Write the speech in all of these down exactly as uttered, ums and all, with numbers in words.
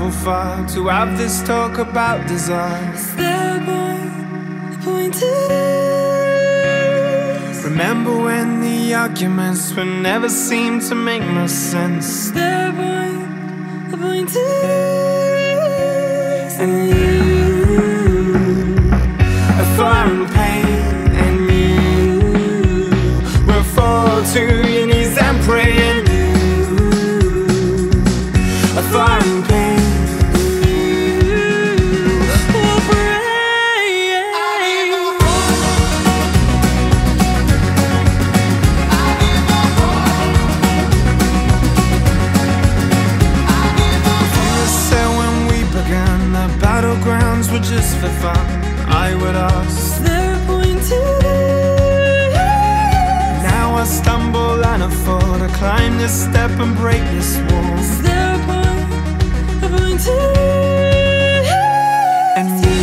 travel far to have this talk about desire. Is there a point, a point to this? Remember when the arguments would never seem to make much sense? Is there a point, a point to this? And you, a fire and pain, and you will fall to your knees and pray. And you, a fire and pain. Battlegrounds were just for fun. I would ask, is there a point to this? Now I stumble and I fall to climb this step and break this wall. Is there a point, a point to this? And you,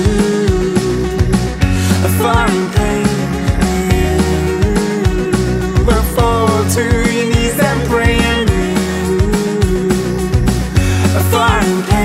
a fire and pain, and you will fall to your knees and pray. And you, a fire and pain.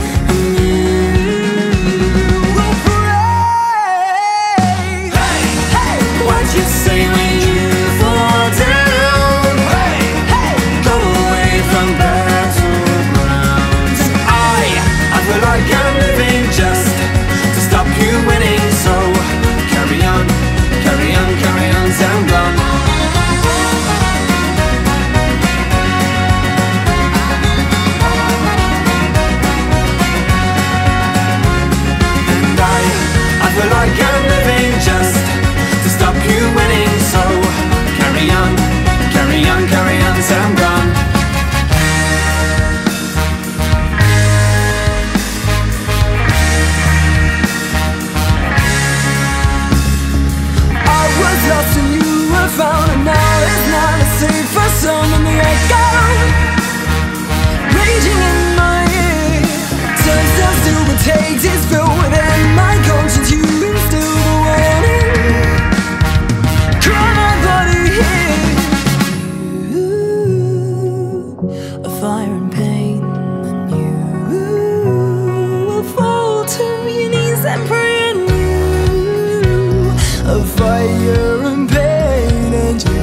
Fire and pain, and you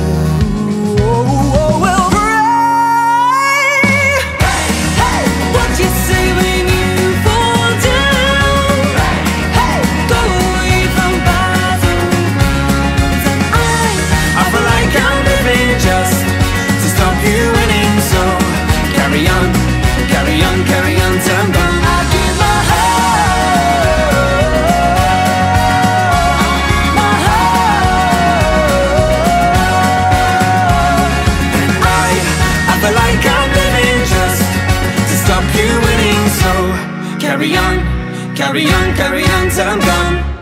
oh, oh, will pray. Hey, hey, what you say when you fall down? Hey, go away from battlegrounds. And I, I feel like I'm living just to stop you winning. So carry on, carry on, carry on till I'm gone. I give my Carry on, carry on, carry on till I'm gone.